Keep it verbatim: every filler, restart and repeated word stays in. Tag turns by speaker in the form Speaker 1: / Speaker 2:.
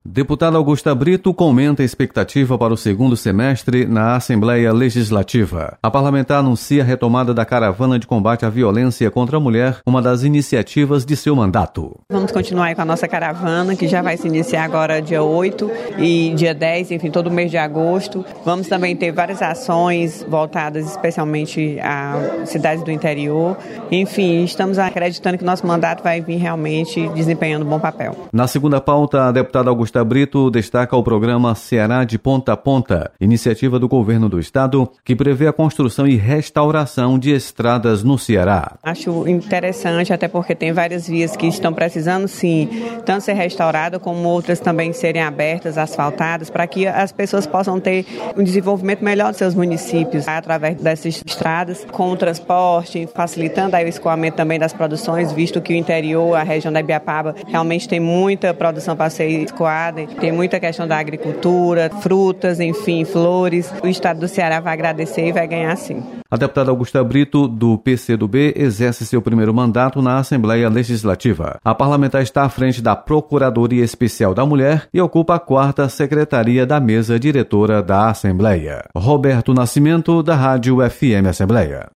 Speaker 1: Deputada Augusta Brito comenta a expectativa para o segundo semestre na Assembleia Legislativa. A parlamentar anuncia a retomada da caravana de combate à violência contra a mulher, uma das iniciativas de seu mandato.
Speaker 2: Vamos continuar com a nossa caravana, que já vai se iniciar agora dia oito e dia dez, enfim, todo o mês de agosto. Vamos também ter várias ações voltadas especialmente a cidades do interior. Enfim, estamos acreditando que nosso mandato vai vir realmente desempenhando um bom papel.
Speaker 1: Na segunda pauta, a deputada Augusta Brito destaca o programa Ceará de Ponta a Ponta, iniciativa do governo do estado que prevê a construção e restauração de estradas no Ceará.
Speaker 2: Acho interessante, até porque tem várias vias que estão precisando, sim, tanto ser restauradas como outras também serem abertas, asfaltadas, para que as pessoas possam ter um desenvolvimento melhor dos seus municípios, através dessas estradas, com o transporte, facilitando aí o escoamento também das produções, visto que o interior, a região da Ibiapaba, realmente tem muita produção para ser escoada. Tem muita questão da agricultura, frutas, enfim, flores. O estado do Ceará vai agradecer e vai ganhar sim.
Speaker 1: A deputada Augusta Brito, do P C do B, exerce seu primeiro mandato na Assembleia Legislativa. A parlamentar está à frente da Procuradoria Especial da Mulher e ocupa a quarta secretaria da mesa diretora da Assembleia. Roberto Nascimento, da Rádio F M Assembleia.